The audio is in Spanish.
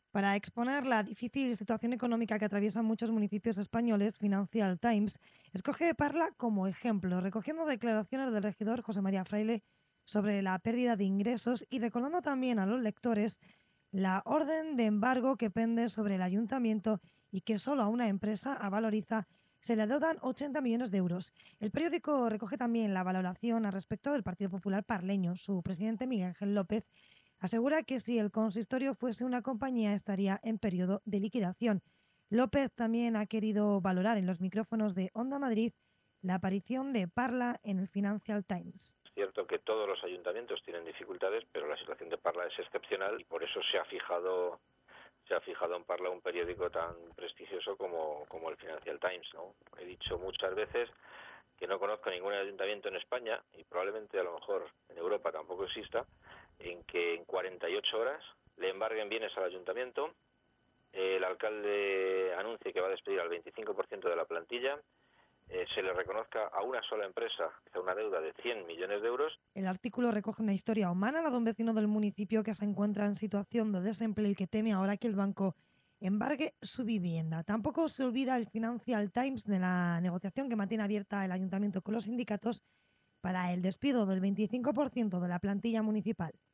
Para exponer la difícil situación económica que atraviesan muchos municipios españoles, Financial Times escoge Parla como ejemplo, recogiendo declaraciones del regidor José María Fraile sobre la pérdida de ingresos y recordando también a los lectores la orden de embargo que pende sobre el ayuntamiento y que solo a una empresa, a Valoriza, se le adeudan 80 millones de euros. El periódico recoge también la valoración al respecto del Partido Popular parleño. Su presidente, Miguel Ángel López, asegura que si el consistorio fuese una compañía estaría en periodo de liquidación. López también ha querido valorar en los micrófonos de Onda Madrid la aparición de Parla en el Financial Times. Es cierto que todos los ayuntamientos tienen dificultades, pero la situación de Parla es excepcional y por eso se ha fijado en Parla un periódico tan prestigioso como el Financial Times, ¿no? He dicho muchas veces que no conozco ningún ayuntamiento en España, y probablemente a lo mejor en Europa tampoco exista, en que en 48 horas le embarguen bienes al ayuntamiento, el alcalde anuncie que va a despedir al 25% de la plantilla, se le reconozca a una sola empresa una deuda de 100 millones de euros. El artículo recoge una historia humana, la de un vecino del municipio que se encuentra en situación de desempleo y que teme ahora que el banco embargue su vivienda. Tampoco se olvida el Financial Times de la negociación que mantiene abierta el ayuntamiento con los sindicatos para el despido del 25% de la plantilla municipal.